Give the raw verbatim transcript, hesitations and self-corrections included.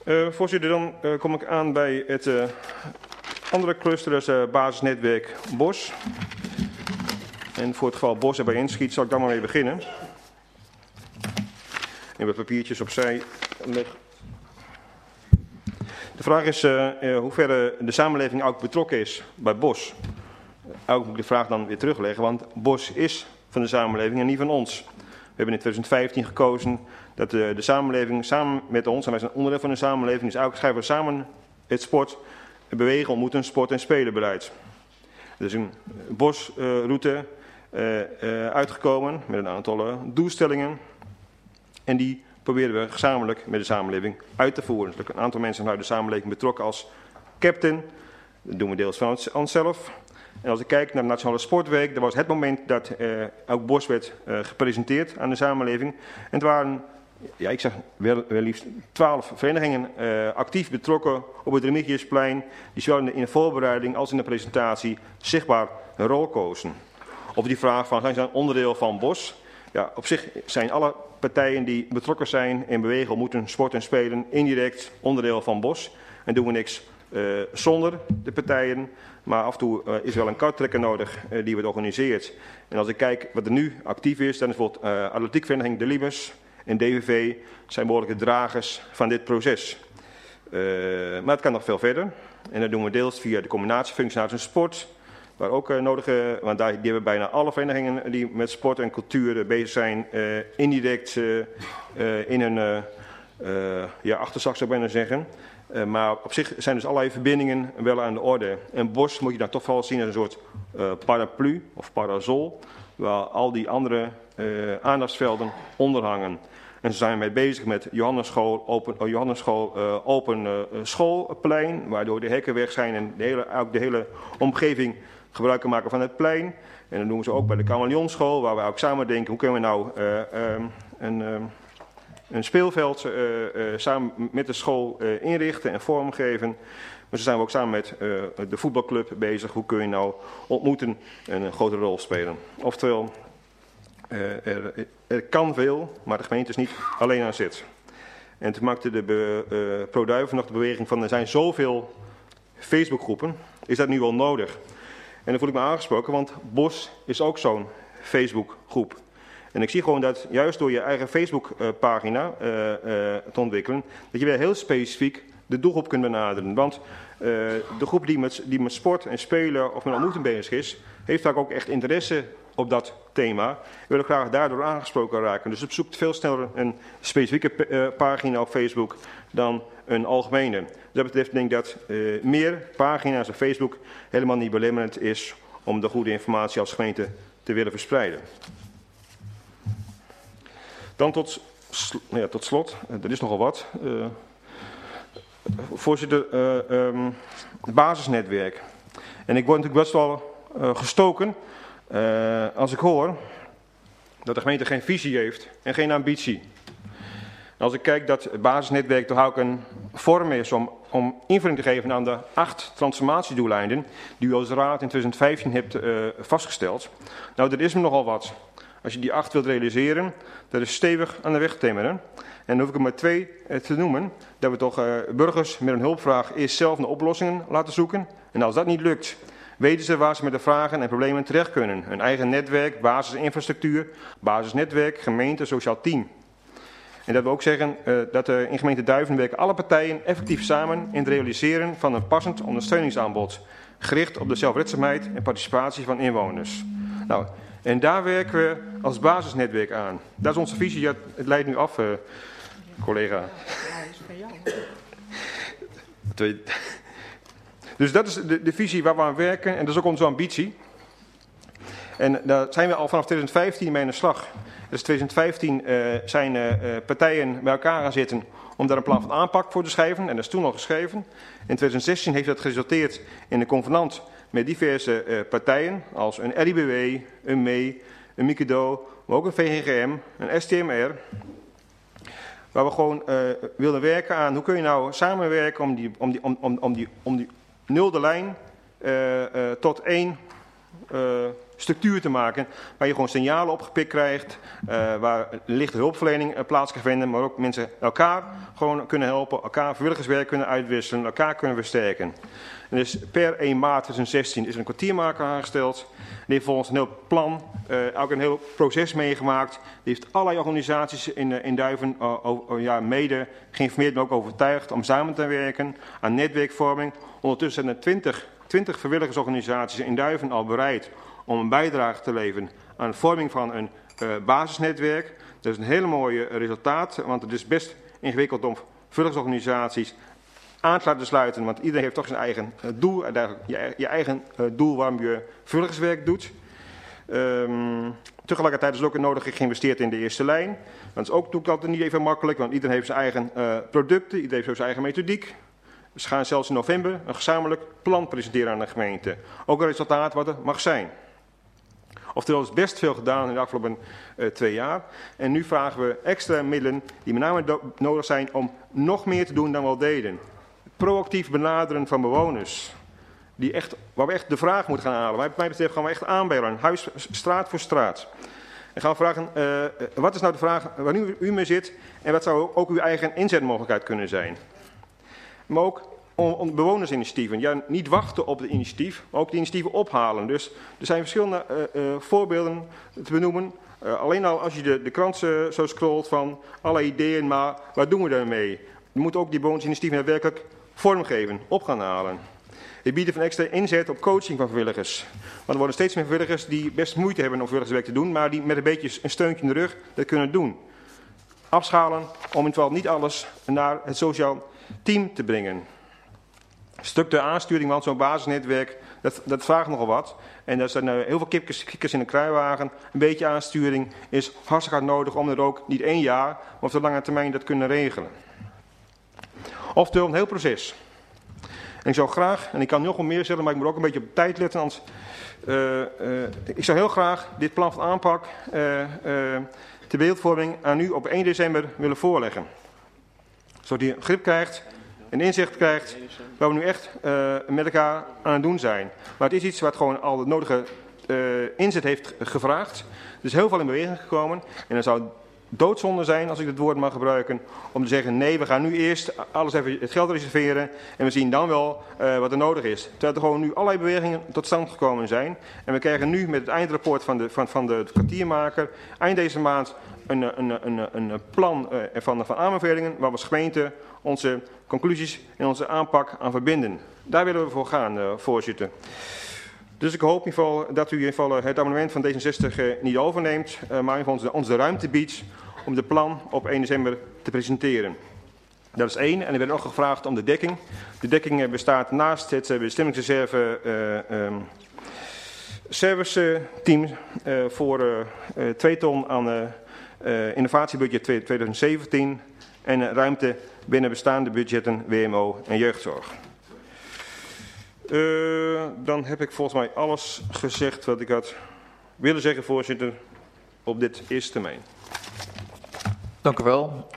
Uh, voorzitter, dan uh, kom ik aan bij het uh, andere cluster, dat is uh, basisnetwerk Bos. En voor het geval Bos erbij inschiet, zal ik dan maar mee beginnen. En wat papiertjes opzij leggen. De vraag is uh, uh, hoe ver uh, de samenleving ook betrokken is bij Bos. Ook moet ik de vraag dan weer terugleggen, want Bos is van de samenleving en niet van ons. We hebben in twintig vijftien gekozen dat de, de samenleving samen met ons, en wij zijn onderdeel van de samenleving, dus elke schrijven we samen het sport, bewegen, ontmoeten, sport- en spelenbeleid. Er is een bosroute uh, uh, uitgekomen met een aantal uh, doelstellingen en die proberen we gezamenlijk met de samenleving uit te voeren. Dus een aantal mensen zijn uit de samenleving betrokken als captain, dat doen we deels van onszelf. En als ik kijk naar de Nationale Sportweek, dat was het moment dat uh, ook Bos werd uh, gepresenteerd aan de samenleving. En het waren, ja, ik zeg wel, wel liefst twaalf verenigingen uh, actief betrokken op het Remigiusplein, die zowel in de, in de voorbereiding als in de presentatie zichtbaar een rol kozen. Op die vraag van, zijn ze een onderdeel van Bos? Ja, op zich zijn alle partijen die betrokken zijn in bewegen, moeten sport en spelen, indirect onderdeel van Bos. En doen we niks uh, zonder de partijen. Maar af en toe uh, is wel een karttrekker nodig uh, die wordt organiseert. En als ik kijk wat er nu actief is, dan is bijvoorbeeld uh, atletiekvereniging De Libes en D V V zijn behoorlijke dragers van dit proces. Uh, maar het kan nog veel verder. En dat doen we deels via de combinatiefunctie naar sport. Waar ook uh, nodige, want daar, die hebben bijna alle verenigingen die met sport en cultuur uh, bezig zijn, uh, indirect uh, uh, in een uh, uh, ja, achterzak zou ik bijna zeggen. Uh, maar op zich zijn dus allerlei verbindingen wel aan de orde. En Bos moet je dan toch wel zien als een soort uh, paraplu of parasol, waar al die andere uh, aandachtsvelden onder hangen. En ze zijn mee bezig met Johannesschool, open, uh, Johannesschool, uh, open uh, schoolplein, waardoor de hekken weg zijn en de hele, ook de hele omgeving gebruik maken van het plein. En dat doen ze ook bij de Kameleonschool, waar we ook samen denken, hoe kunnen we nou uh, um, een... Um, een speelveld uh, uh, samen met de school uh, inrichten en vormgeven. Maar zo zijn we ook samen met uh, de voetbalclub bezig. Hoe kun je nou ontmoeten en een grotere rol spelen. Oftewel, uh, er, er kan veel, maar de gemeente is niet alleen aan zet. En toen maakte de be, uh, ProDuiven nog de beweging van er zijn zoveel Facebookgroepen. Is dat nu wel nodig? En dan voel ik me aangesproken, want Bos is ook zo'n Facebookgroep. En ik zie gewoon dat juist door je eigen Facebookpagina uh, uh, te ontwikkelen, dat je weer heel specifiek de doelgroep kunt benaderen. Want uh, de groep die met, die met sport en spelen of met ontmoeten bezig is, heeft vaak ook echt interesse op dat thema. We willen graag daardoor aangesproken raken. Dus op zoek veel sneller een specifieke uh, pagina op Facebook dan een algemene. Dus dat betreft denk ik dat uh, meer pagina's op Facebook helemaal niet belemmerend is om de goede informatie als gemeente te willen verspreiden. Dan tot, ja, tot slot, er is nogal wat. Uh, voorzitter, uh, um, basisnetwerk. En ik word natuurlijk best wel uh, gestoken uh, als ik hoor dat de gemeente geen visie heeft en geen ambitie. En als ik kijk dat het basisnetwerk toch ook een vorm is om, om invulling te geven aan de acht transformatiedoeleinden die u als raad in twintig vijftien hebt uh, vastgesteld. Nou, er is me nogal wat. Als je die acht wilt realiseren, dat is stevig aan de weg timmeren. En dan hoef ik er maar twee te noemen. Dat we toch uh, burgers met een hulpvraag eerst zelf naar oplossingen laten zoeken. En als dat niet lukt, weten ze waar ze met de vragen en problemen terecht kunnen. Een eigen netwerk, basisinfrastructuur, basisnetwerk, gemeente, sociaal team. En dat we ook zeggen uh, dat uh, in gemeente Duiven werken alle partijen effectief samen in het realiseren van een passend ondersteuningsaanbod. Gericht op de zelfredzaamheid en participatie van inwoners. Nou, en daar werken we als basisnetwerk aan. Dat is onze visie. Ja, het leidt nu af, uh, collega. Ja, dat is van jou. Dus dat is de, de visie waar we aan werken en dat is ook onze ambitie. En daar zijn we al vanaf twintig vijftien mee aan de slag. Dus twintig vijftien uh, zijn uh, partijen bij elkaar gaan zitten om daar een plan van aanpak voor te schrijven. En dat is toen al geschreven. In twintig zestien heeft dat geresulteerd in een convenant met diverse uh, partijen, als een R I B W, een M E E, een Micado, maar ook een V G G M, een S T M R. Waar we gewoon uh, wilden werken aan hoe kun je nou samenwerken om die, om die, om, om, om die, om die nulde lijn uh, uh, tot één uh, structuur te maken waar je gewoon signalen opgepikt krijgt, uh, waar lichte hulpverlening uh, plaats kan vinden, maar ook mensen elkaar gewoon kunnen helpen, elkaar vrijwilligerswerk kunnen uitwisselen, elkaar kunnen versterken. En dus per één maart tweeduizend zestien is er een kwartiermaker aangesteld. Die heeft volgens een heel plan, uh, ook een heel proces meegemaakt. Die heeft allerlei organisaties in, uh, in Duiven uh, uh, ja, mede geïnformeerd, maar ook overtuigd om samen te werken aan netwerkvorming. Ondertussen zijn er twintig, twintig vrijwilligersorganisaties in Duiven al bereid om een bijdrage te leveren aan de vorming van een uh, basisnetwerk. Dat is een hele mooie resultaat, want het is best ingewikkeld om vrijwilligersorganisaties aan te laten sluiten, want iedereen heeft toch zijn eigen uh, doel, je, je eigen uh, doel waarom je vrijwilligerswerk doet. Um, tegelijkertijd is het ook nodig geïnvesteerd in de eerste lijn. Dat is ook altijd niet even makkelijk, want iedereen heeft zijn eigen uh, producten, iedereen heeft zijn eigen methodiek. Ze gaan zelfs in november een gezamenlijk plan presenteren aan de gemeente. Ook een resultaat wat er mag zijn. Oftewel, er is best veel gedaan in de afgelopen uh, twee jaar. En nu vragen we extra middelen die met name nodig zijn om nog meer te doen dan we al deden. Proactief benaderen van bewoners. Die echt, waar we echt de vraag moeten gaan halen. Wat mij betreft gaan we echt aanbellen. Huis, straat voor straat. En gaan we vragen, uh, wat is nou de vraag waar u, u mee zit? En wat zou ook uw eigen inzetmogelijkheid kunnen zijn? Maar ook om, om bewonersinitiatieven. Ja, niet wachten op het initiatief, maar ook de initiatieven ophalen. Dus er zijn verschillende uh, uh, voorbeelden te benoemen. Uh, alleen al als je de, de krant uh, zo scrolt van alle ideeën, maar wat doen we daarmee? We moeten ook die bewonersinitiatieven daadwerkelijk vormgeven, op gaan halen. Het bieden van extra inzet op coaching van vrijwilligers. Want er worden steeds meer vrijwilligers die best moeite hebben om vrijwilligerswerk te doen, maar die met een beetje een steuntje in de rug dat kunnen doen. Afschalen om in ieder geval niet alles naar het sociaal team te brengen. Stuk de aansturing van zo'n basisnetwerk, dat, dat vraagt nogal wat. En er zijn uh, heel veel kikkers, kikkers in de kruiwagen. Een beetje aansturing is hartstikke hard nodig om er ook niet één jaar, maar op de lange termijn dat kunnen regelen. Oftewel een heel proces. En ik zou graag, en ik kan nog wel meer zeggen, maar ik moet ook een beetje op de tijd letten. Anders, uh, uh, ik zou heel graag dit plan van aanpak uh, uh, ter beeldvorming aan u op één december willen voorleggen. Zodat u grip krijgt, een inzicht krijgt waar we nu echt uh, met elkaar aan het doen zijn. Maar het is iets wat gewoon al de nodige uh, inzet heeft gevraagd. Er is heel veel in beweging gekomen. En dan zou doodzonde zijn, als ik het woord mag gebruiken, om te zeggen nee, we gaan nu eerst alles even het geld reserveren en we zien dan wel uh, wat er nodig is. Terwijl er gewoon nu allerlei bewegingen tot stand gekomen zijn. En we krijgen nu met het eindrapport van de, van, van de kwartiermaker eind deze maand een, een, een, een plan uh, van, van aanbevelingen waar we als gemeente onze conclusies en onze aanpak aan verbinden. Daar willen we voor gaan, uh, voorzitter. Dus ik hoop in ieder geval dat u in ieder geval het amendement van D zesenzestig uh, niet overneemt, uh, maar in ieder geval ons de, ons de ruimte biedt om de plan op één december te presenteren. Dat is één. En er werd ook gevraagd om de dekking. De dekking uh, bestaat naast het uh, bestemmingsreserve uh, um, service team uh, voor uh, uh, twee ton aan uh, uh, innovatiebudget twintig zeventien en uh, ruimte binnen bestaande budgetten W M O en jeugdzorg. Uh, dan heb ik volgens mij alles gezegd wat ik had willen zeggen, voorzitter, op dit eerste termijn. Dank u wel.